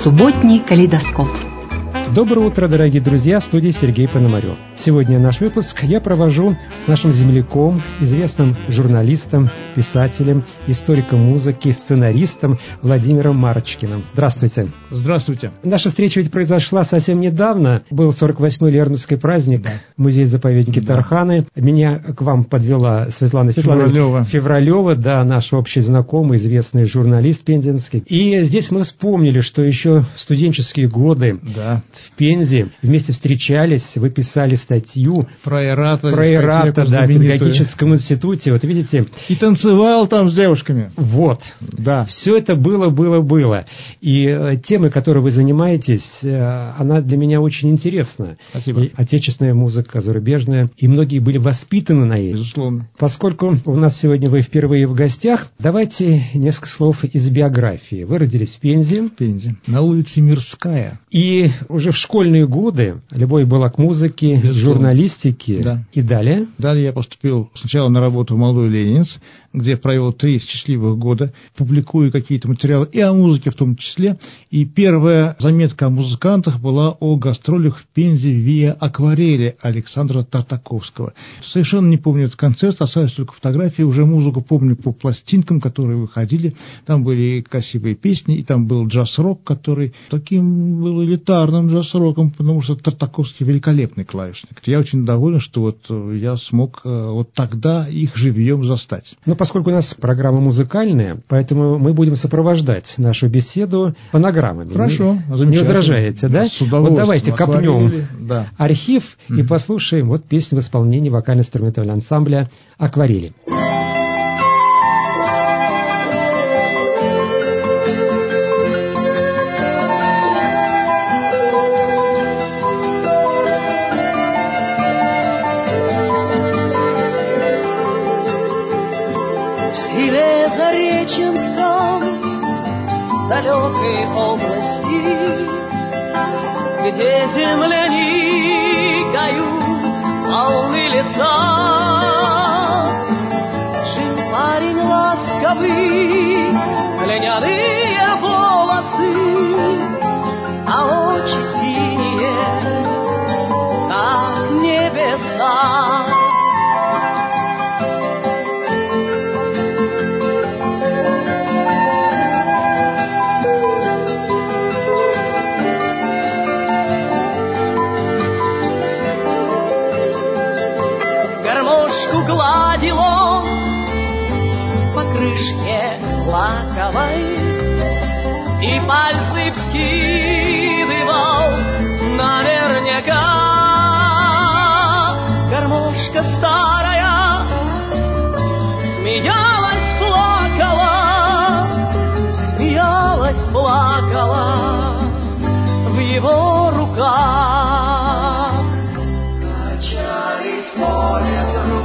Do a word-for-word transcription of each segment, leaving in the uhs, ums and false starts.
Субботний калейдоскоп. Доброе утро, дорогие друзья, в студии Сергей Пономарев. Сегодня наш выпуск я провожу с нашим земляком, известным журналистом, писателем, историком музыки, сценаристом Владимиром Марочкиным. Здравствуйте. Здравствуйте. Наша встреча ведь произошла совсем недавно. Был сорок восьмой Лермонтовский праздник, да. Музей-заповедники да. Тарханы. Меня к вам подвела Светлана Февралева. Февралева, да, наш общий знакомый, известный журналист пензенский. И здесь мы вспомнили, что еще в студенческие годы да. в Пензе вместе встречались, вы писали статью про Эрата, про Эрата, да, в педагогическом институте, вот видите. И танцевал там с девушками. Вот, да. Все это было, было, было. И э, темой, которой вы занимаетесь, э, она для меня очень интересна. Спасибо. И отечественная музыка, зарубежная, и многие были воспитаны на ней. Безусловно. Поскольку у нас сегодня вы впервые в гостях, давайте несколько слов из биографии. Вы родились в Пензе. В Пензе, на улице Мирская. И уже в школьные годы любовь была к музыке, Безусловно. Журналистике. Да. И далее? Далее я поступил сначала на работу в «Молодой Ленинец», где провел три счастливых года, публикуя какие-то материалы и о музыке в том числе. И первая заметка о музыкантах была о гастролях в Пензе «Виа Акварели» Александра Тартаковского. Совершенно не помню этот концерт, остались только фотографии. Уже музыку помню по пластинкам, которые выходили. Там были красивые песни, и там был джаз-рок, который таким был элитарным джаз-роком, потому что Тартаковский великолепный клавишник. Я очень доволен, что вот я смог вот тогда их живьем застать. Ну, поскольку у нас программа музыкальная, поэтому мы будем сопровождать нашу беседу фонограммами. Хорошо, не, не возражаете, да? С удовольствием. Вот давайте копнем да. архив mm-hmm. и послушаем вот песню в исполнении вокально-инструментального ансамбля «Акварели». Далекой области, где земляника полны леса, жил парень ласковый, льняные волосы, а очи синие, как небеса. Гладил он по крышке лаковой и пальцы вскидывал наверняка. Гармошка старая смеялась, плакала, смеялась, плакала в его руках. Качались по ветру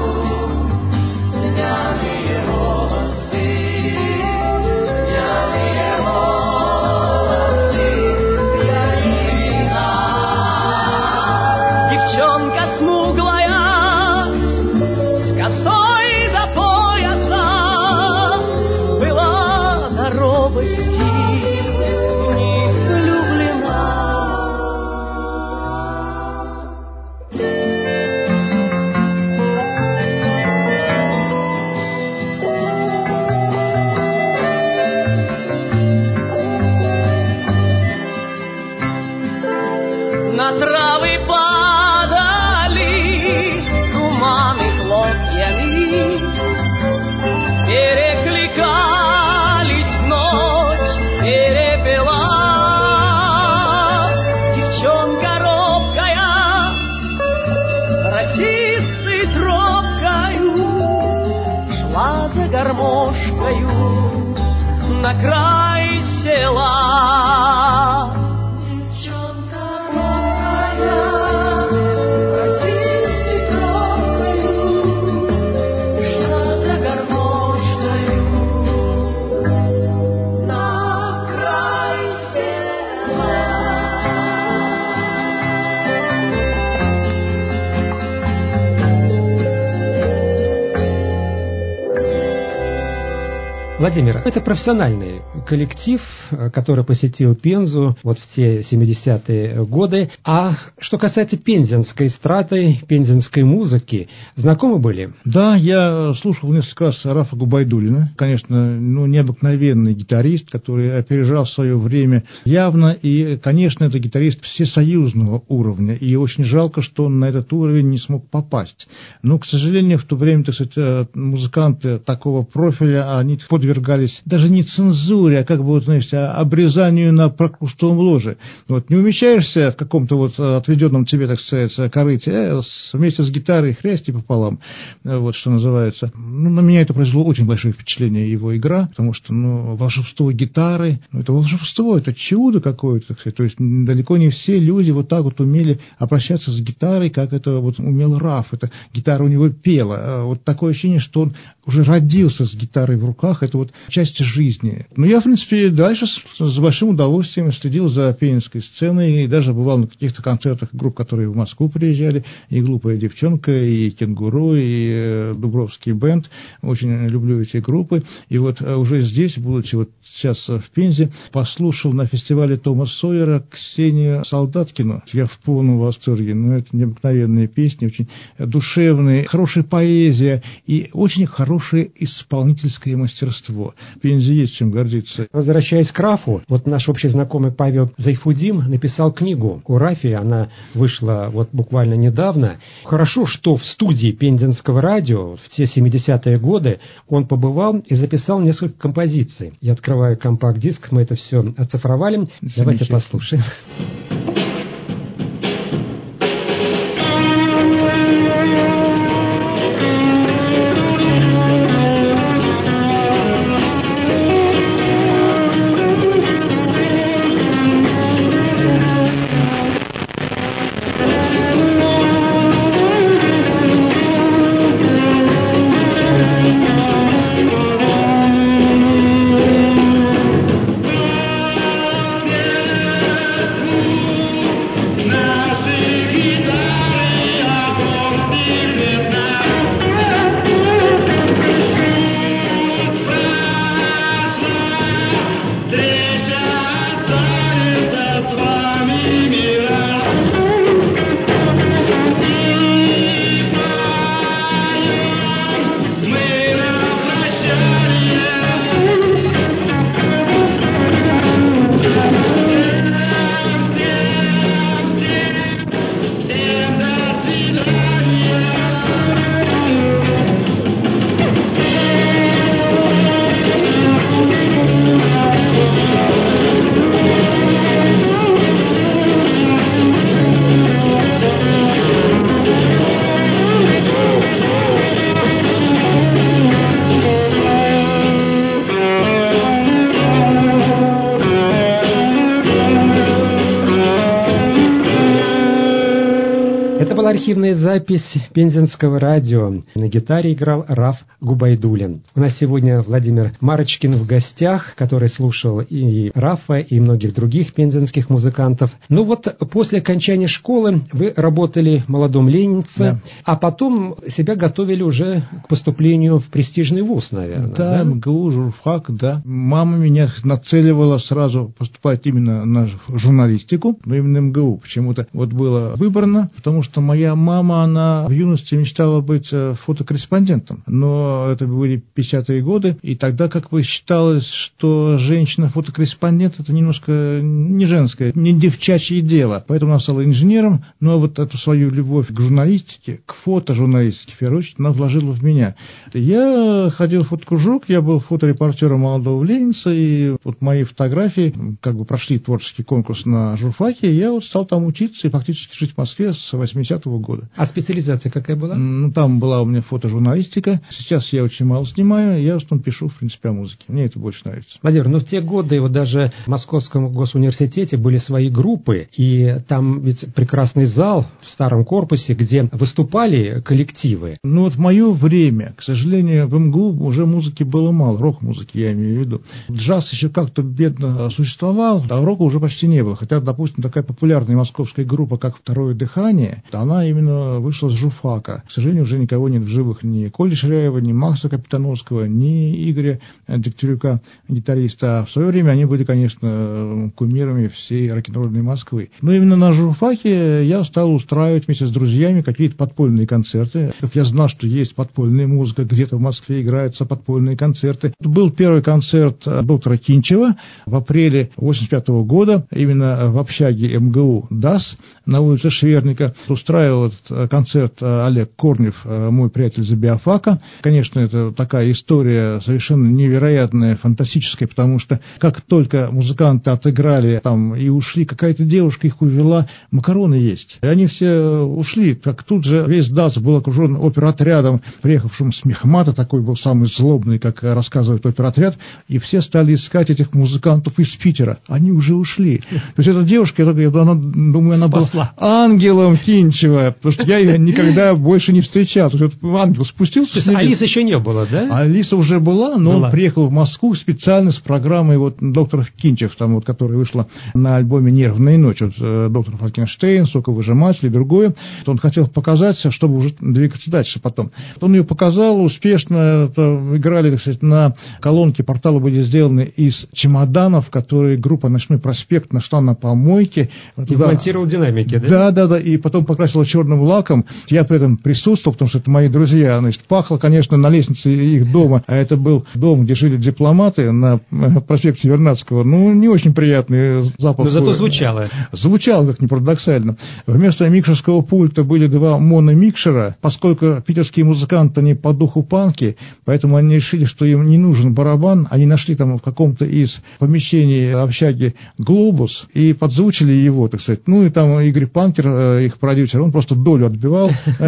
гармошкою на край села. Девчонка робкая, росистой тропкою шла за гармошкою на край села. Владимир, это профессиональный коллектив, который посетил Пензу вот в те семидесятые годы. А что касается пензенской эстрады, пензенской музыки, знакомы были? Да, я слушал несколько раз Рафа Губайдуллина. Конечно, ну, необыкновенный гитарист, который опережал свое время явно. И, конечно, это гитарист всесоюзного уровня. И очень жалко, что он на этот уровень не смог попасть. Но, к сожалению, в то время, так сказать, музыканты такого профиля, они подвергались даже не цензуре, а как бы, вот, знаете, обрезанию на прокрустовом ложе. Вот, не умещаешься в каком-то вот отведенном тебе, так сказать, корыте, а вместе с гитарой хрясти пополам, вот, что называется. Ну, на меня это произвело очень большое впечатление, его игра, потому что, ну, волшебство гитары, ну, это волшебство, это чудо какое-то, так сказать. То есть, далеко не все люди вот так вот умели обращаться с гитарой, как это вот умел Раф. Это гитара у него пела. Вот такое ощущение, что он уже родился с гитарой в руках, это вот часть жизни. Но я, в принципе, дальше с, с большим удовольствием следил за пензенской сценой, и даже бывал на каких-то концертах групп, которые в Москву приезжали, и «Глупая девчонка», и «Кенгуру», и э, «Дубровский бенд». Очень люблю эти группы. И вот уже здесь, будучи вот сейчас в Пензе, послушал на фестивале Тома Сойера Ксению Солдаткину. Я в полном восторге. Ну, это необыкновенные песни, очень душевные, хорошая поэзия и очень хорошее исполнительское мастерство. В Пензе есть чем гордиться. Возвращаясь к Рафу, вот наш общий знакомый Павел Зайфудим написал книгу о Рафе, она вышла вот буквально недавно. Хорошо, что в студии Пензенского радио в те семидесятые годы он побывал и записал несколько композиций. Я открываю компакт-диск, мы это все оцифровали. Давайте послушаем. Архивная запись Пензенского радио. На гитаре играл Раф Губайдуллин. У нас сегодня Владимир Марочкин в гостях, который слушал и Рафа, и многих других пензенских музыкантов. Ну вот, после окончания школы вы работали молодом ленинце, да. А потом себя готовили уже к поступлению в престижный вуз, наверное. Да, да? МГУ, журфак, да. Мама меня нацеливала сразу поступать именно на журналистику, но именно МГУ почему-то вот было выбрано, потому что моя мама, она в юности мечтала быть фотокорреспондентом, но это были пятидесятые годы, и тогда как бы считалось, что женщина-фотокорреспондент это немножко не женское, не девчачье дело, поэтому она стала инженером, но вот эту свою любовь к журналистике, к фотожурналистике, в первую очередь, она вложила в меня. Я ходил в фотокружок, я был фоторепортером молодого ленинца, и вот мои фотографии как бы прошли творческий конкурс на журфаке, и я вот стал там учиться и фактически жить в Москве с восьмидесятого года. А специализация какая была? Ну, там была у меня фотожурналистика. Сейчас я очень мало снимаю, я в основном пишу, в принципе, о музыке. Мне это больше нравится. Владимир, ну в те годы вот даже в Московском госуниверситете были свои группы, и там ведь прекрасный зал в старом корпусе, где выступали коллективы. Ну вот в мое время, к сожалению, в МГУ уже музыки было мало, рок-музыки я имею в виду. Джаз еще как-то бедно существовал, а рока уже почти не было. Хотя, допустим, такая популярная московская группа, как «Второе дыхание», она она именно вышла с журфака. К сожалению, уже никого нет в живых. Ни Коли Ширяева, ни Макса Капитановского, ни Игоря Дегтярюка, гитариста. А в свое время они были, конечно, кумирами всей рок-н-ролльной Москвы. Но именно на журфаке я стал устраивать вместе с друзьями какие-то подпольные концерты. Я знал, что есть подпольная музыка, где-то в Москве играются подпольные концерты. Был первый концерт доктора Кинчева в апреле восемьдесят пятого года, именно в общаге эм гэ у ДАС на улице Шверника. Устраивал этот концерт Олег Корнев, мой приятель за биофака. Конечно, это такая история совершенно невероятная, фантастическая, потому что как только музыканты отыграли там и ушли, какая-то девушка их увела, макароны есть. И они все ушли, как тут же весь ДАС был окружен оперотрядом, приехавшим с Мехмата, такой был самый злобный, как рассказывает оперотряд, и все стали искать этих музыкантов из Питера. Они уже ушли. То есть эта девушка, она, думаю, она Спасла. была ангелом Кинчева, потому что я ее никогда больше не встречал. То есть вот ангел спустился. То есть Алисы еще не было, да? Алиса уже была, но была. Он приехал в Москву специально с программой вот доктор Кинчев, там вот, которая вышла на альбоме «Нервная ночь». Вот, доктор Франкенштейн, «Соковыжиматель» и другое. Он хотел показать, чтобы уже двигаться дальше потом. Он ее показал успешно. Это играли, так сказать, на колонке. Порталы были сделаны из чемоданов, которые группа «Ночной проспект» нашла на помойке. И монтировал динамики, да? Да, да, да. И потом покрасила черным лаком. Я при этом присутствовал, потому что это мои друзья. Значит, пахло, конечно, на лестнице их дома. А это был дом, где жили дипломаты на проспекте Вернадского. Ну, не очень приятный запах. Но зато звучало. Звучало, как ни парадоксально. Вместо микшерского пульта были два мономикшера. Поскольку питерские музыканты, они по духу панки, поэтому они решили, что им не нужен барабан. Они нашли там в каком-то из помещений общаги глобус и подзвучили его, так сказать. Ну, и там Игорь Панкер, их продюсер, он просто долю отбивал.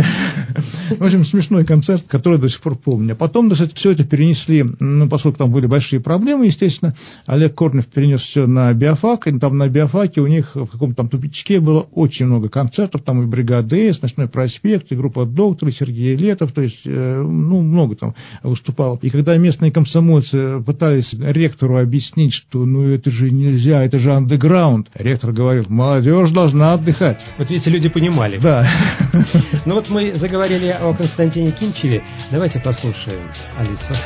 В общем, смешной концерт, который до сих пор помню. А потом, так сказать, все это перенесли, ну, поскольку там были большие проблемы, естественно, Олег Корнев перенес все на биофак, и там на биофаке у них в каком-то там тупичке было очень много концертов, там и «Бригада С», «Ночной проспект», и группа «Доктор», и Сергей Летов, то есть, ну, много там выступал. И когда местные комсомольцы пытались ректору объяснить, что, ну, это же нельзя, это же андеграунд, ректор говорил, молодежь должна отдыхать. Вот видите, люди понимали. Да. Ну вот мы заговорили о Константине Кинчеве. Давайте послушаем Алису.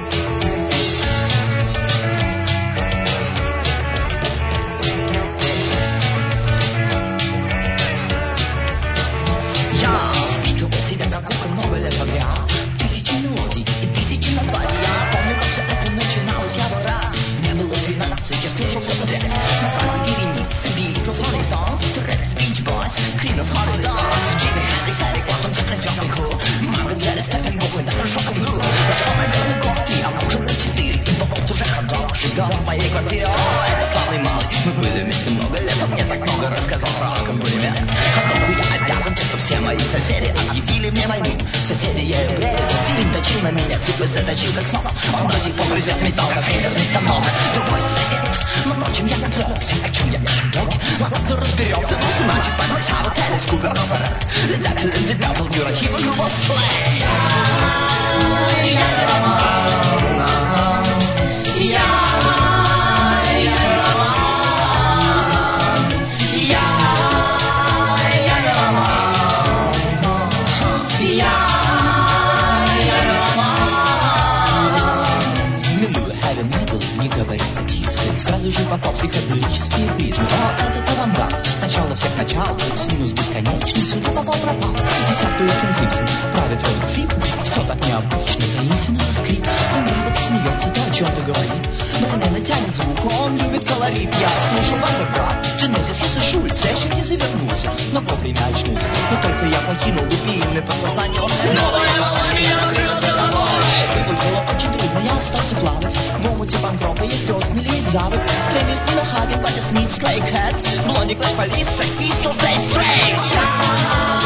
Я видел себя как кукол много лет подряд. Тысячи мелодий и тысячи названий. Я помню, как все это начиналось, я был рад. Мне было тринадцать, я слушал все подряд. На самом веренице Beatles, Rolling Stones, T-Rex, Beach Boys, Creedence, Holiday Dogs, Jimi Hendrix, Eric Clapton, Jackson, John Who, Margaret Harris, Steppenwolf и даже Шок Блю. Прошел, наверное, год три, а может быть четыре. И Бобот уже ходил, живет в моей квартире. О, это славный малый. Мы были вместе много лет, он мне так много рассказал про аккомпанемент. Которому я обязан, что все мои соседи объявили мне войну. Соседи я евреи, фильм точил на меня, сыпы заточил как снова. Он до сих пор грызет металл, как фрезерный станок. Другой сосед, но ночью я готовился, о чем я шагоки. Ладно, кто разберется, ну значит поймать Саву, Телес, Кубер, Назарет. Лизапель, Индибятл, Юрахива, Грубо, Слэй. Попал психоделические призмы. О, этот авангард, начало всех начал, плюс-минус бесконечный, сюда попал пропал. Десятую Кенкриксон, правит Роллинг Фрип, все так необычно, таинственно скрип. Он вот смеется, то о чем ты говорит. Мгновенно тянет звук, он любит колорит. Я слушал Вандерград, Genesis, Хесса Шульца, я чуть не завернулся, но вовремя очнулся. Но только я покинул глубинное подсознание. Новая волна меня накрыла головой. Было очень трудно, я остался плавать. В омуте банкропа есть отмели и завод. Стремишь не на Хаген, Пати Смит, Stray Cats, Blondie, Clash Police, Sex Pistols, Say Straight.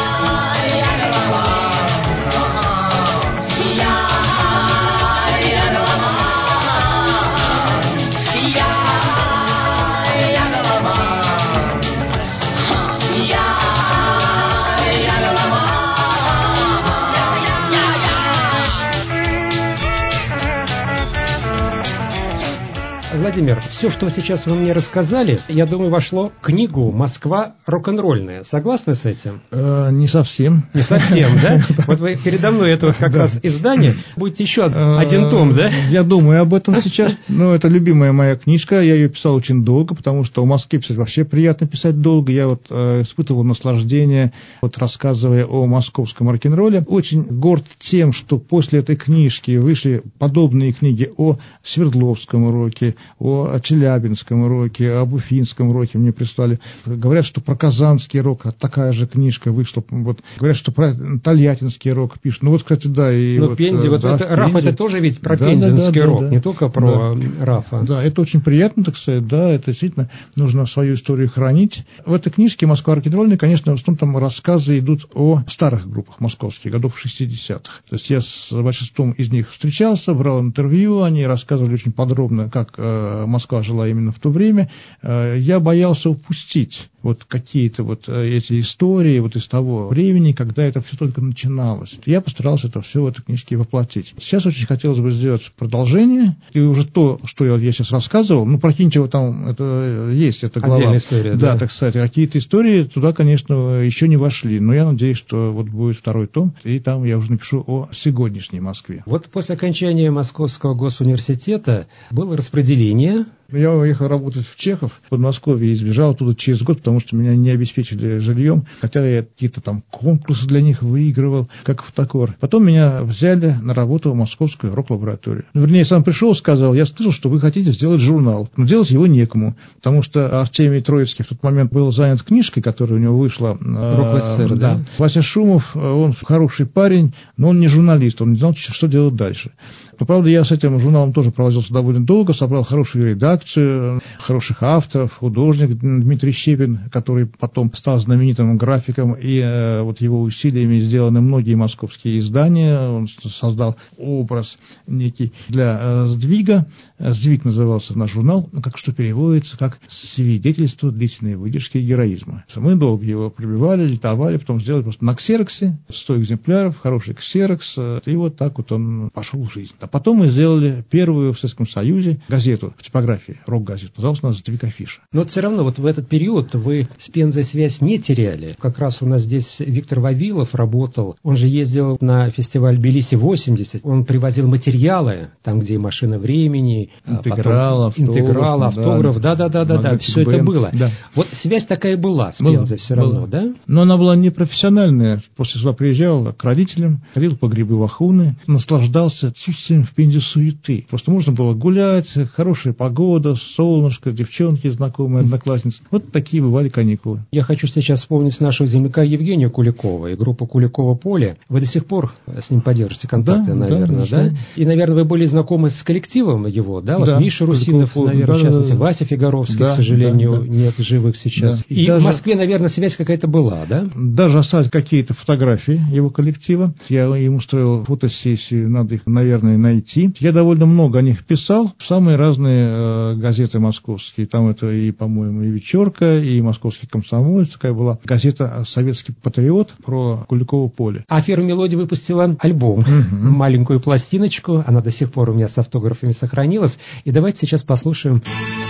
Владимир, все, что сейчас вы мне рассказали, я думаю, вошло в книгу «Москва рок-н-ролльная». Согласны с этим? Э, не совсем. Не совсем, да? Вот вы передо мной это вот как раз издание. Будет еще один том, да? Я думаю об этом сейчас. Но это любимая моя книжка. Я ее писал очень долго, потому что в Москве писать вообще приятно писать долго. Я вот э, испытывал наслаждение, вот рассказывая о московском рок-н-ролле. Очень горд тем, что после этой книжки вышли подобные книги о Свердловском роке, о Челябинском роке, об Уфимском роке мне прислали. Говорят, что про Казанский рок такая же книжка вышла. Вот. Говорят, что про Тольяттинский рок пишут. Ну вот, кстати, да. И ну, вот, Пензе, вот да, это, Раф, это тоже ведь про да, пензенский да, да, рок, да, не только про да. Рафа. Да, это очень приятно, так сказать, да, это действительно нужно свою историю хранить. В этой книжке «Москва рок-н-ролльная», конечно, в основном там рассказы идут о старых группах московских, годов шестидесятых. То есть я с большинством из них встречался, брал интервью, они рассказывали очень подробно, как э, Москва жила именно в то время. Э, я боялся упустить вот какие-то вот эти истории вот из того времени, когда это все только начиналось. Я постарался это все в этой книжке воплотить. Сейчас очень хотелось бы сделать продолжение, и уже то, что я, я сейчас рассказывал, ну, про Кинчева там это есть, это глава. Отдельная история, да. Да, так сказать, какие-то истории туда, конечно, еще не вошли, но я надеюсь, что вот будет второй том, и там я уже напишу о сегодняшней Москве. Вот после окончания Московского госуниверситета было распределение. Я уехал работать в Чехов, в Подмосковье, и сбежал оттуда через год, потому что меня не обеспечили жильем, хотя я какие-то там конкурсы для них выигрывал, как автокор. Потом меня взяли на работу в Московскую рок-лабораторию. Ну, вернее, сам пришел, сказал, я слышал, что вы хотите сделать журнал, но делать его некому, потому что Артемий Троицкий в тот момент был занят книжкой, которая у него вышла. Рок-СССР, э, да. да. Вася Шумов, он хороший парень, но он не журналист, он не знал, что делать дальше. Но, правда, я с этим журналом тоже провозился довольно долго, собрал хорошую редакцию, хороших авторов, художник Дмитрий Щепин, который потом стал знаменитым графиком, и э, вот его усилиями сделаны многие московские издания. Он создал образ некий для э, сдвига. «Сдвиг» назывался наш журнал, как что переводится, как «свидетельство длительной выдержки и героизма». Мы долго его пробивали, литовали, потом сделали просто на ксероксе, сто экземпляров, хороший ксерокс, и вот так вот он пошел в жизнь. А потом мы сделали первую в Советском Союзе газету в типографии, рок-газету. Называлась она «Сдвиг афиша». Но вот все равно вот в этот период вы с Пензой связь не теряли. Как раз у нас здесь Виктор Вавилов работал. Он же ездил на фестиваль Тбилиси-восемьдесят. Он привозил материалы, там, где и «Машина времени», интеграл, автограф, интеграл, автограф. Да-да-да, все это было. Да. Вот связь такая была с была, Пензой все была. равно, да? Но она была непрофессиональная. После сюда приезжал к родителям, ходил по грибы в Ахуны, наслаждался отсутствием в Пензе суеты. Просто можно было гулять, хорошая погода, солнышко, девчонки знакомые, одноклассницы. Вот такие бывали каникулы. Я хочу сейчас вспомнить нашего земляка Евгения Куликова и группу Куликова «Поле». Вы до сих пор с ним поддержите контакты, да, наверное, да, да? И, наверное, вы были знакомы с коллективом его, да? Вот да, Миша Русинов, Куликов, наверное, да, в частности, да, да. Вася Фигаровский, Да, к сожалению, да, да. нет живых сейчас. Да. И Даже... в Москве, наверное, связь какая-то была, да? Даже остались какие-то фотографии его коллектива. Я им устроил фотосессию, надо их, наверное, найти. Я довольно много о них писал в самые разные э, газеты московские. Там это и, по-моему, и «Вечерка», и «Московский комсомолец». Такая была газета «Советский патриот» про Куликово поле. А «Фирма Мелодия» выпустила альбом, угу. маленькую пластиночку. Она до сих пор у меня с автографами сохранилась. И давайте сейчас послушаем...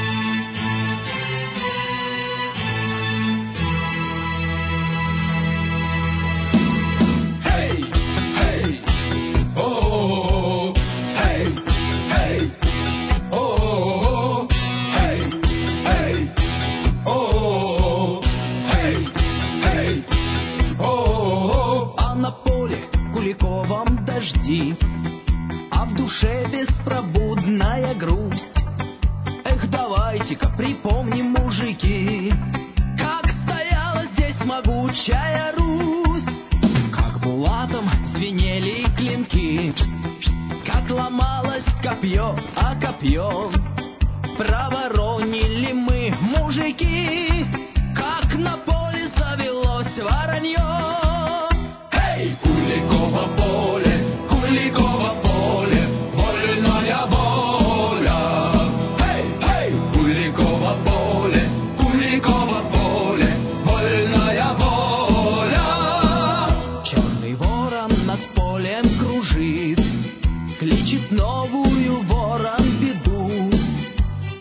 А в душе беспробудная грусть. Эх, давайте-ка припомним, мужики, как стояла здесь могучая Русь, как булатом звенели клинки, как ломалось копье, а копьем проворонили мы, мужики, как на поле завелось воронье. Эй, Куликово поле, Куликово поле, вольная воля. Эй, эй, Куликово поле, Куликово поле, вольная воля. Черный ворон над полем кружит, кличет новую ворон беду.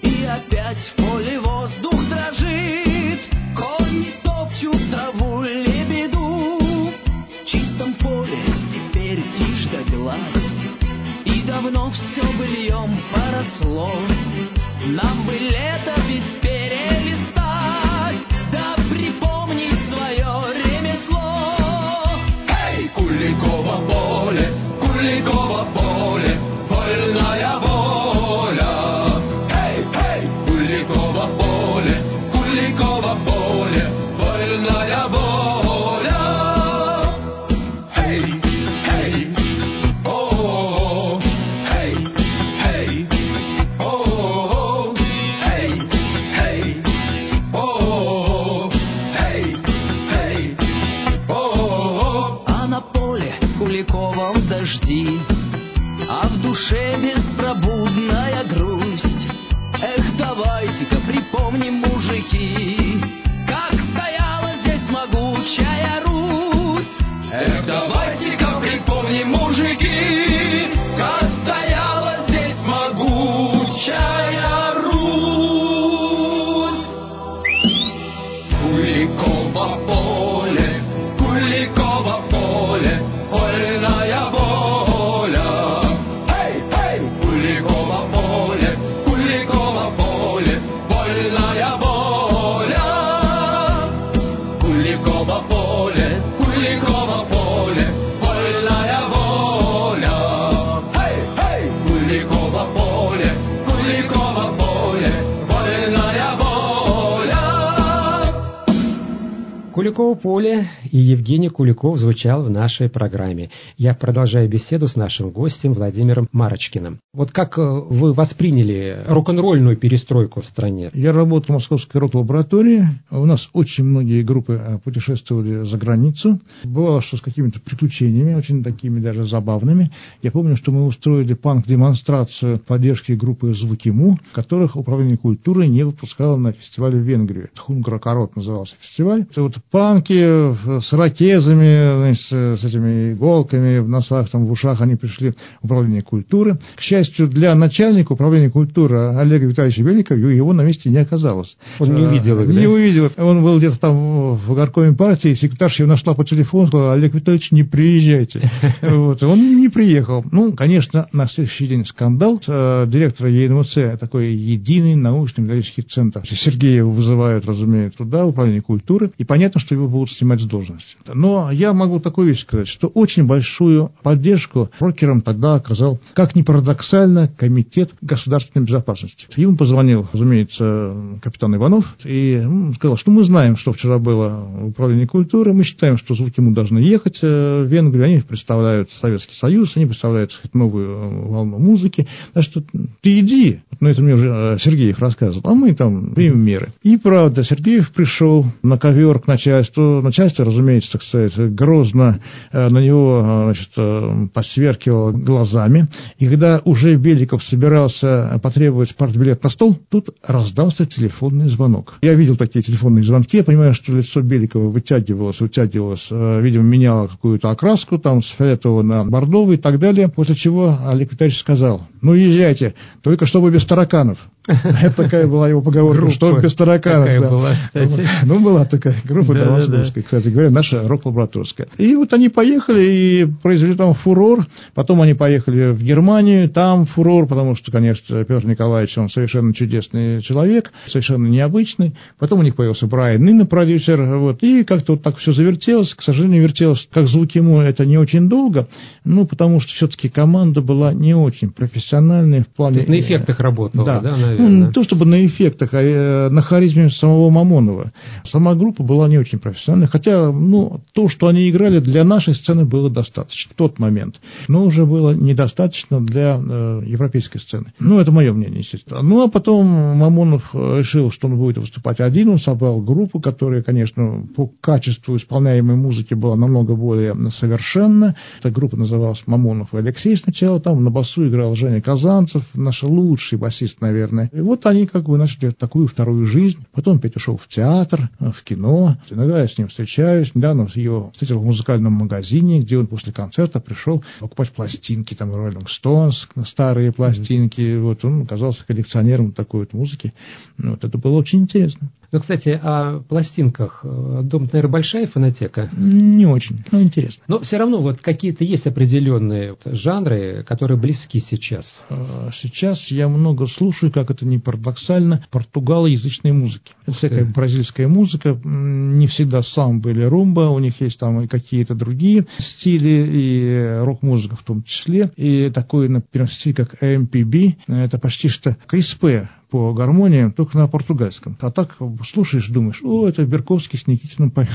опять в поле воздух дрожит, кони топчут траву лебеду. В чистом поле теперь тишь да гладь, и давно все быльем поросло. Нам бы лето без перелистать, да припомнить свое ремесло. Эй, Куликово поле, Куликово поле, вольная воля. Эй, эй, Куликово поле, Куликово поле, вольная воля. Эй, эй, о, эй, эй, о, эй, эй, о, эй, эй, о. А на поле Куликовом дожди, а в душе беспробудная грусть. Эх, давайте-ка припомним, мужики, как стояла здесь могучая Русь. Эх, давайте-ка припомним, мужики, как стояла здесь могучая Русь. Куликово поле, Куликово поле, вольная воля. Эй, эй, Куликово поле, Куликово поле, вольная воля. Куликово поле, Куликово поле, вольная воля. Эй, эй, Куликово поле, Куликово поле, вольная воля. Куликово поле и Евгений Куликов звучал в нашей программе. Я продолжаю беседу с нашим гостем Владимиром Марочкиным. Вот как э, вы восприняли рок-н-ролльную перестройку в стране? Я работал в Московской рок-лаборатории. У нас очень многие группы путешествовали за границу. Бывало, что с какими-то приключениями, очень такими даже забавными. Я помню, что мы устроили панк-демонстрацию поддержки группы «Звуки Му», которых Управление культуры не выпускало на фестивале в Венгрии. «Хунгракарот» назывался фестиваль. Это вот панки с ракезами, значит, с этими иголками в носах, там, в ушах, они пришли в Управление культуры. К счастью, для начальника Управления культуры Олега Витальевича Беликова его на месте не оказалось. Он не увидел их, Не да? увидел. Он был где-то там в горкоме партии, секретарша его нашла по телефону, сказала: Олег Витальевич, не приезжайте. Вот. Он не приехал. Ну, конечно, на следующий день скандал. Директора ЕНМЦ, такой единый научный методический центр, Сергеева вызывают, разумеется, туда, в Управление культуры, и понятно, что его будут снимать с должности. Но я могу такую вещь сказать, что очень большую поддержку рокерам тогда оказал, как ни парадоксально, Комитет государственной безопасности. Ему позвонил, разумеется, капитан Иванов и ну, сказал, что мы знаем, что вчера было в Управлении культуры, мы считаем, что «Звуки Му» должны ехать в Венгрию, они представляют Советский Союз, они представляют новую волну музыки, так что ты иди, ну это мне уже Сергеев рассказывал, а мы там примем меры. И правда, Сергеев пришел на ковер к начальству, начальство, разумеется, так сказать, грозно на него, значит, посверкивало глазами, и когда уже Беликов собирался потребовать партбилет на стол, тут раздался телефонный звонок. Я видел такие телефонные звонки, я понимаю, что лицо Беликова вытягивалось, вытягивалось, видимо, меняло какую-то окраску, там, с фиолетового на бордовый и так далее, после чего Олег Витальевич сказал: ну, езжайте, только чтобы без тараканов. Это такая была его поговорка, что без тараканов. Такая да. была, кстати. Ну, была такая группа, да, да, московская, да, да. Кстати говоря, наша рок-лабораторская. И вот они поехали и произвели там фурор. Потом они поехали в Германию, там фурор, потому что, конечно, Петр Николаевич, он совершенно чудесный человек, совершенно необычный. Потом у них появился Брайан Инна, продюсер, вот, и как-то вот так все завертелось. К сожалению, вертелось, как «Звуки Му», это не очень долго, ну, потому что все-таки команда была не очень профессиональная в плане... То есть на эффектах работала, да, да, наверное? Ну, не то чтобы на эффектах, а на харизме самого Мамонова. Сама группа была не очень профессиональной, хотя, ну, то, что они играли, для нашей сцены было достаточно в тот момент, но уже было недостаточно для э, европейской сцены. Ну, это мое мнение, естественно. Ну, а потом Мамонов решил, что он будет выступать один, он собрал группу, которая, конечно, по качеству исполняемой музыки была намного более совершенна. Эта группа называлась Мамонов и Алексей сначала, там на басу играл Женя Казанцев, наш лучший басист, наверное. да. И вот они как бы начали такую вторую жизнь. Потом Петя ушел в театр, в кино. Иногда я с ним встречаюсь. Недавно ее встретил в музыкальном магазине, где он после концерта пришел покупать пластинки, там Rolling Stones, старые пластинки. Mm-hmm. Вот он оказался коллекционером такой вот музыки. Вот это было очень интересно. Ну, кстати, о пластинках. Дом, наверное, большая фонотека? Не очень, но интересно. Но все равно вот какие-то есть определенные жанры, которые близки сейчас. Сейчас я много слушаю, как это ни парадоксально, португалоязычной музыки. Это всякая бразильская музыка, не всегда самбо или румба, у них есть там и какие-то другие стили, и рок-музыка в том числе. И такой, например, стиль, как эм пи би, это почти что КСП по гармонии, только на португальском. А так слушаешь, думаешь, о, это Берковский с Никитиным поет.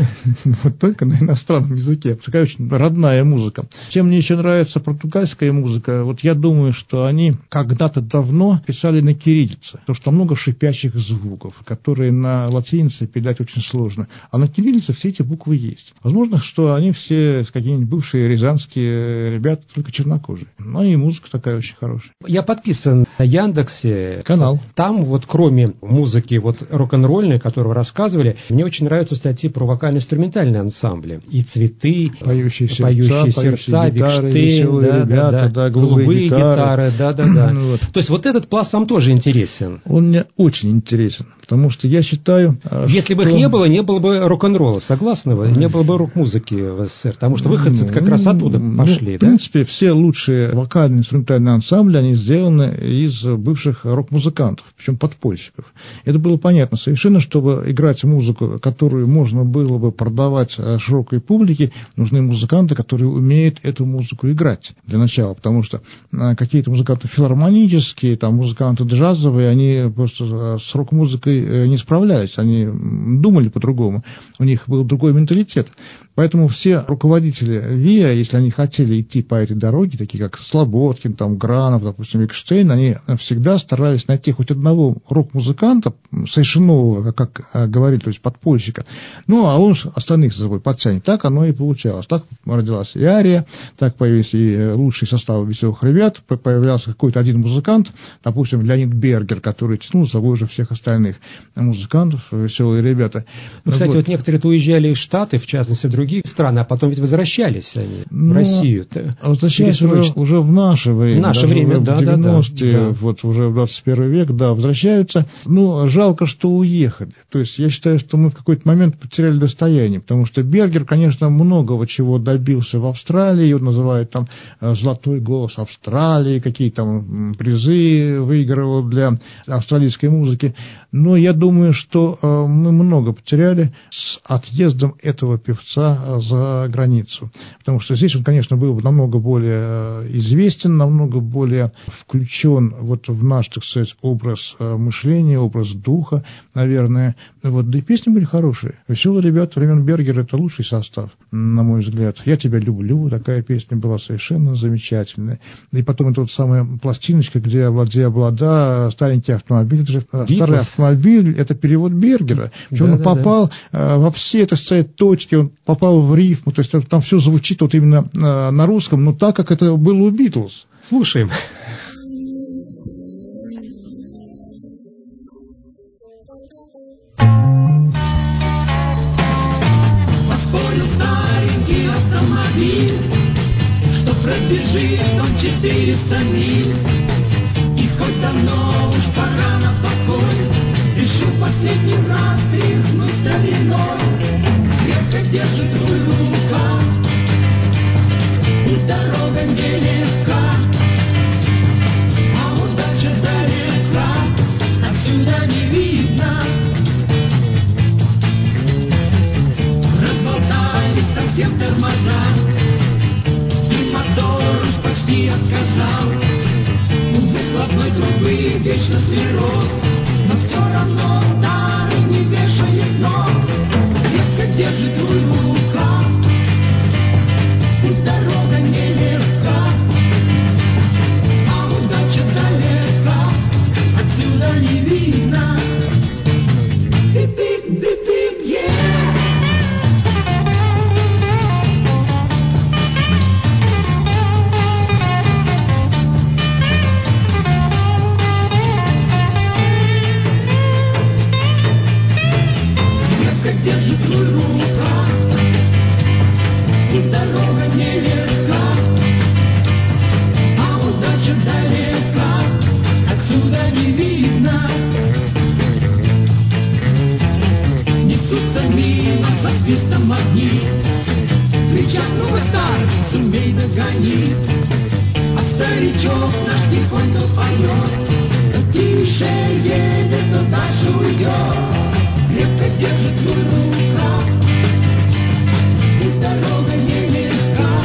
Вот только на иностранном языке. Такая очень родная музыка. Чем мне еще нравится португальская музыка, вот я думаю, что они когда-то давно писали на кириллице, потому что много шипящих звуков, которые на латинице передать очень сложно. А на кириллице все эти буквы есть. Возможно, что они все какие-нибудь бывшие рязанские ребята, только чернокожие. Ну и музыка такая очень хорошая. Я подписан на Яндексе. Канал. Там вот кроме музыки вот рок-н-ролльной, которую вы рассказывали, мне очень нравятся статьи про вокально-инструментальные ансамбли. И «Цветы», «Поющие сердца», «Поющие сердца», гитары, «Викштейн», да, ребята, да, да, да, «Голубые, голубые гитары», да-да-да. Ну, вот. То есть вот этот пласт вам тоже интересен? Он мне очень интересен, потому что я считаю... Если что... бы их не было, не было бы рок-н-ролла, согласны вы? Не было бы рок-музыки в СССР, потому что выходцы как раз оттуда пошли, ну, да? В принципе, все лучшие вокальные инструментальные ансамбли, они сделаны из бывших рок-музыкантов, причем подпольщиков. Это было понятно совершенно, чтобы играть музыку, которую можно было бы продавать широкой публике, нужны музыканты, которые умеют эту музыку играть для начала, потому что какие-то музыканты филармонические, там музыканты джазовые, они просто с рок-музыкой не справлялись, они думали по-другому, у них был другой менталитет. Поэтому все руководители ВИА, если они хотели идти по этой дороге, такие как Слободкин, там, Гранов, допустим, Викштейн, они всегда старались найти хоть одного рок-музыканта, совершенно нового, как, как говорили, то есть подпольщика, ну, а он остальных за собой подтянет. Так оно и получалось. Так родилась и Ария, так появились и лучшие составы «Веселых ребят», появлялся какой-то один музыкант, допустим, Леонид Бергер, который тянул за собой уже всех остальных музыкантов, «Веселые ребята». Ну, кстати, вот, вот некоторые уезжали из Штаты, в частности, в другие страны, а потом ведь возвращались они ну, в Россию-то. Возвращались уже, уже в наше время. В наше время, в да, девяностые, да, да. Вот уже в двадцать первый век, да, возвращаются. Ну, жалко, что уехали. То есть я считаю, что мы в какой-то момент потеряли достояние, потому что Бергер, конечно, многого чего добился в Австралии, его называют там «Золотой голос Австралии», какие там призы выигрывал для австралийской музыки. Но я думаю, что мы много потеряли с отъездом этого певца за границу. Потому что здесь он, конечно, был намного более известен, намного более включен вот в наш, так сказать, образ мышления, образ духа, наверное. Вот. Да и песни были хорошие. «Веселые ребята» времен Бергера — это лучший состав, на мой взгляд. «Я тебя люблю» — такая песня была совершенно замечательная. И потом эта вот самая пластиночка, где «Владея облада», старенький автомобиль, это же, старый автомобиль, это перевод Бергера. Причем да, он да, попал да. во все, так сказать, точки, он попал в рифму, то есть там все звучит вот именно на русском, но так, как это было у Битлз. Слушаем. Поспорил старенький автомобиль, что пробежит он четыреста миль. И хоть давно уж пора на покой, решил последний раз тряхнуть стариной. Крепко держит руль в руках, путь дорога нелегка, а удача далека, отсюда не видно. Разболтались совсем тормоза, и мотор уж почти отказал. У выхлопной трубы вечно склероз, но все равно старый не вешает ног. Крепко держит руль в руках, путь дорога нелегка, свистом огни. Кричат, ну бастард, сумей догони. А старичок наш тихонько поет, тише едет, но дальше уйдет. Крепко держит твой рукав, и дорога нелегка,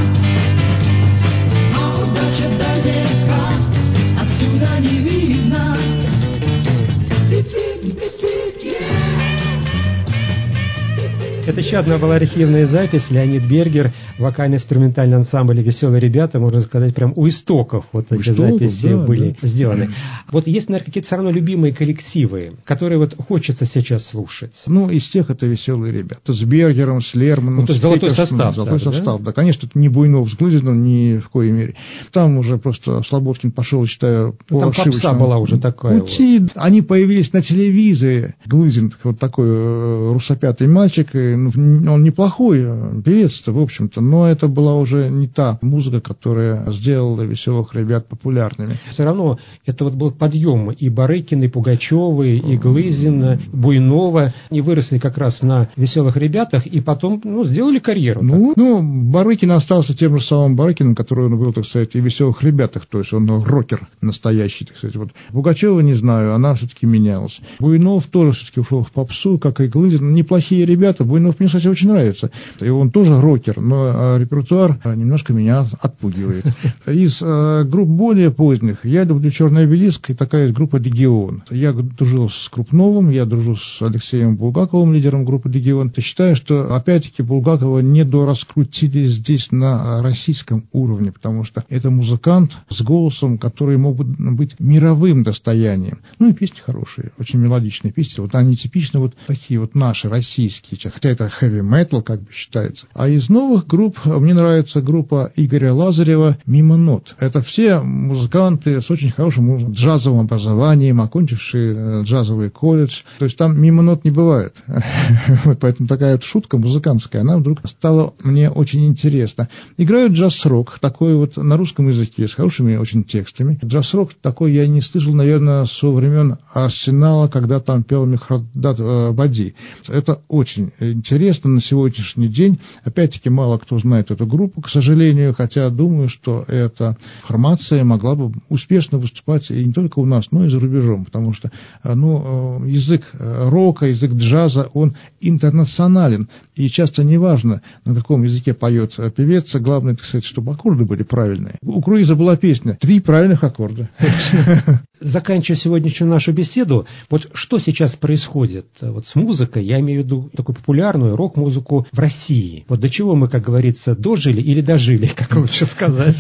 а удача далека, отсюда не видно. Бит-бит, бит-бит, yeah. Это еще одна была архивная запись. Леонид Бергер, вокально-инструментальный ансамбль «Веселые ребята», можно сказать, прям у истоков вот эти истоков, записи да, были да. сделаны. Вот есть, наверное, какие-то все равно любимые коллективы, которые вот хочется сейчас слушать. Ну, из тех это «Веселые ребята». С Бергером, с Лерманом. Ну, то есть с золотой Петерсоном. состав. Золотой даже, состав, да? да. Конечно, это не Буйнов с Глызиным, ни в коей мере. Там уже просто Слободкин пошел, считаю, Ну, по там попса ошибочному была уже такая пути. Вот. Они появились на телевизоре. Глызин, вот такой э, русопятый мальчик, и, ну, он неплохой певец-то, в общем-то, но это была уже не та музыка, которая сделала «Веселых ребят» популярными. Все равно это вот был подъем и Барыкина, и Пугачева, и Глызина, Буйнова. Они выросли как раз на «Веселых ребятах» и потом, ну, сделали карьеру. Ну, ну, Барыкин остался тем же самым Барыкиным, который он был, так сказать, и в «Веселых ребятах», то есть он рокер настоящий, так сказать. Вот. Пугачева не знаю, она все-таки менялась. Буйнов тоже все-таки ушел в попсу, как и Глызин. Неплохие ребята. Буйнов мне, кстати, очень нравится. И он тоже рокер, но репертуар немножко меня отпугивает. Из э, групп более поздних я люблю «Черный обелиск», и такая есть группа «Легион». Я дружил с Крупновым, я дружу с Алексеем Булгаковым, лидером группы «Легион». Я считаю, что, опять-таки, Булгакова недораскрутили здесь на российском уровне, потому что это музыкант с голосом, который мог быть мировым достоянием. Ну и песни хорошие, очень мелодичные песни. Вот они типично вот такие вот наши, российские, хотя это хэви-метал, как бы считается. А из новых групп мне нравится группа Игоря Лазарева «Мимо нот». Это все музыканты с очень хорошим джазовым образованием, окончившие джазовый колледж. То есть там мимо нот не бывает. Поэтому такая вот шутка музыкантская, она вдруг стала мне очень интересна. Играют джаз-рок, такой вот на русском языке, с хорошими очень текстами. Джаз-рок такой я не слышал, наверное, со времен «Арсенала», когда там пел Мехрадат Бади. Это очень интересно на сегодняшний день. Опять-таки, мало кто знает эту группу, к сожалению, хотя думаю, что эта формация могла бы успешно выступать и не только у нас, но и за рубежом, потому что ну, язык рока, язык джаза, он интернационален, и часто неважно, на каком языке поет певец, главное, так сказать, чтобы аккорды были правильные. У Круиза была песня «Три правильных аккорда». Заканчивая сегодняшнюю нашу беседу, вот что сейчас происходит вот с музыкой, я имею в виду такую популярную рок-музыку в России. Вот до чего мы, как говорится, дожили или дожили, как лучше сказать?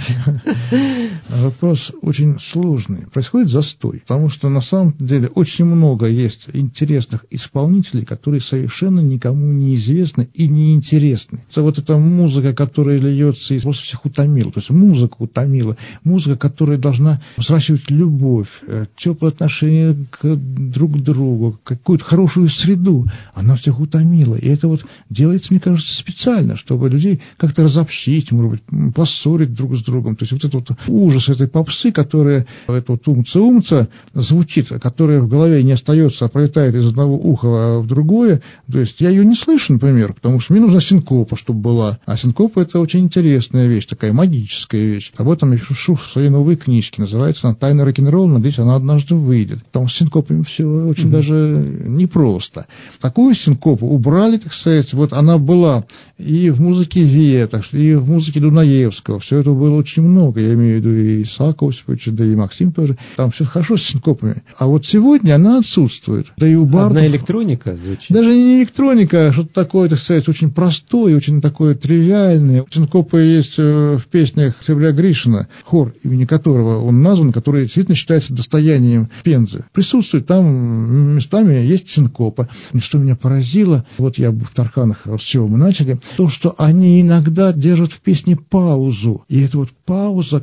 Вопрос очень сложный. Происходит застой, потому что на самом деле очень много есть интересных исполнителей, которые совершенно никому не известны и не интересны. Это вот эта музыка, которая льется и просто всех утомила. То есть музыка утомила. Музыка, которая должна взращивать любовь, теплое отношение к друг к другу, какую-то хорошую среду. Она всех утомила. И это вот делается, мне кажется, специально, чтобы людей как-то разобщить, может быть, поссорить друг с другом. То есть вот этот вот ужас этой попсы, которая, это вот умца-умца звучит, которая в голове не остается, а пролетает из одного уха в другое. То есть я ее не слышу, например, потому что мне нужна синкопа, чтобы была. А синкопа — это очень интересная вещь, такая магическая вещь. Об этом я пишу в своей новой книжке. Называется она «Тайна рок-н-ролла». Надеюсь, она однажды выйдет. Потому что с синкопами все очень mm-hmm. даже непросто. Такую синкопу убрали, так сказать. Вот она была и в музыке Вета, и в музыке Дунаевского. Все это было очень много. Я имею в виду и Исаак Осипович, да и Максим тоже. Там все хорошо с синкопами. А вот сегодня она отсутствует. Да и у Бардов... Одна электроника звучит. Даже не электроника, а что-то такое, так сказать, очень простое, очень такое тривиальное. Синкопы есть в песнях Севля Гришина, хор, имени которого он назван, который действительно считается достоянием Пензы. Присутствует там местами, есть синкопа. И что меня поразило, вот я в Тарханах, с чего мы начали, то, что они иногда держат в песне паузу. И это вот пауза, которая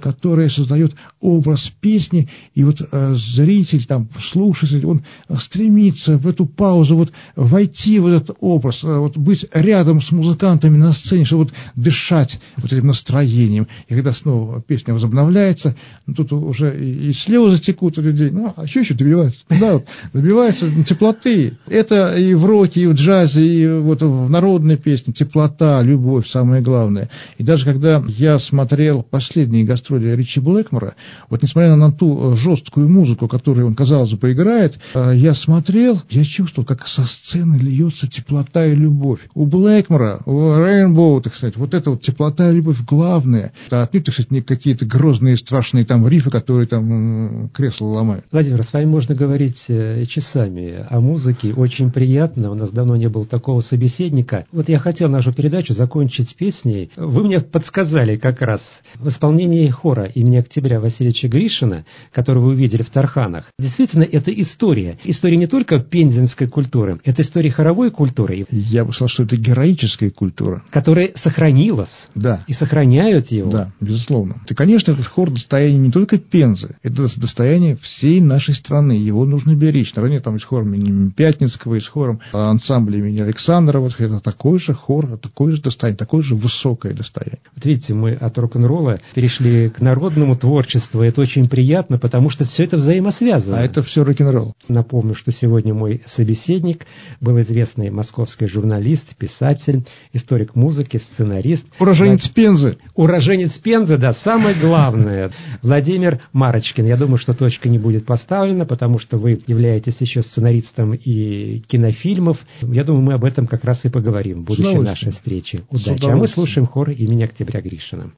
которая создает образ песни, и вот э, зритель, там, слушатель, он стремится в эту паузу вот войти в этот образ, э, вот быть рядом с музыкантами на сцене, чтобы вот дышать вот этим настроением. И когда снова песня возобновляется, ну, тут уже и, и слезы текут у людей. Ну, а что еще добиваются? Да, вот, добиваются теплоты. Это и в роке, и в джазе, и вот в народной песне теплота, любовь, самое главное. И даже когда я смотрел последние гастроли Ричи Блэкмора, вот несмотря на ту жесткую музыку, которую он, казалось бы, играет, я смотрел, я чувствовал, как со сцены льется теплота и любовь. У Блэкмора, у Rainbow, так сказать, вот эта вот теплота и любовь главная. А отнюдь, так сказать, не какие-то грозные, страшные там рифы, которые там кресло ломают. Владимир, с вами можно говорить часами о музыке. Очень приятно. У нас давно не было такого собеседника. Вот я хотел нашу передачу закончить песней. Вы мне подсказали как раз в исполнении хора имени Октября Васильевича Гришина, который вы увидели в Тарханах. Действительно, это история. История не только пензенской культуры, это история хоровой культуры. Я бы сказал, что это героическая культура. Которая сохранилась. Да. И сохраняют его. Да, безусловно. И, конечно, этот хор достояние не только Пензы, это достояние всей нашей страны. Его нужно беречь. Наравне там и с хором имени Пятницкого, и с хором ансамбля имени Александрова. Это такой же хор, такое же достояние, такое же высокое достояние. Вот видите, мы от рок-н-ролла перешли к народному творчеству. Это очень приятно, потому что все это взаимосвязано. А это все рок-н-ролл. Напомню, что сегодня мой собеседник был известный московский журналист, писатель, историк музыки, сценарист. Уроженец Влад... Пензы. Уроженец Пензы, да, самое главное. Владимир Марочкин. Я думаю, что точка не будет поставлена, потому что вы являетесь еще сценаристом и кинофильмов. Я думаю, мы об этом как раз и поговорим в будущей нашей встрече. Удачи. А мы слушаем хор имени Октября Гришина.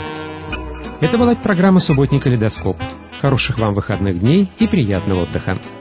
Это была программа «Субботний калейдоскоп». Хороших вам выходных дней и приятного отдыха.